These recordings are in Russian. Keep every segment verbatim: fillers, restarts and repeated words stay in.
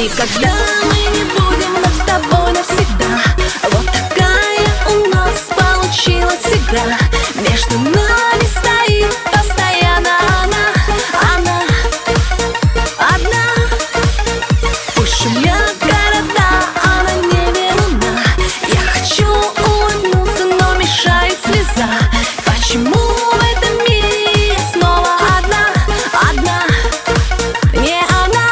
Никогда мы не будем вновь с тобой навсегда. Вот такая у нас получилась игра. Между нами стоит постоянно она, она одна. Пусть шумят города, она не верна. Я хочу улыбнуться, но мешает слеза. Почему в этом мире я снова одна, одна, не она?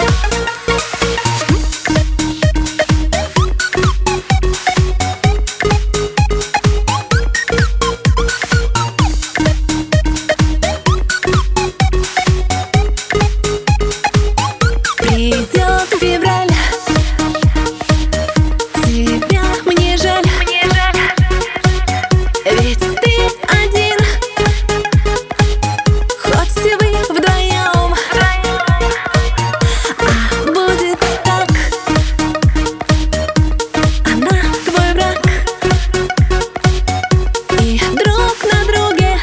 Придет февраль, тебя мне жаль, мне жаль. Ведь ты один, хоть все вы вдвоем. А будет так, она твой враг, и друг на друге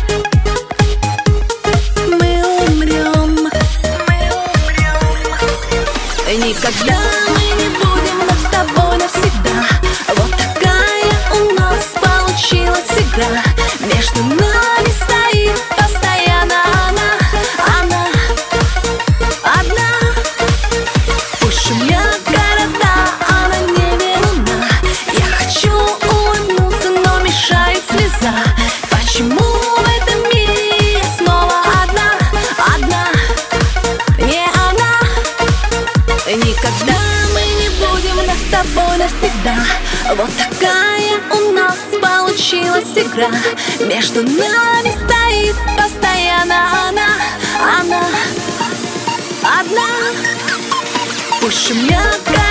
мы умрем. Никогда мы не будем вновь с тобой навсегда. Вот такая у нас получилась игра. Между нами стоит постоянно она, она одна. Пусть шумят города, она не верна. Я хочу улыбнуться, но мешает слеза. Почему в этом мире я снова одна, одна, не она? Никогда мы не будем вновь с тобой навсегда. Вот такая у нас получилась игра. Между нами стоит постоянно она, она одна. Пусть шумят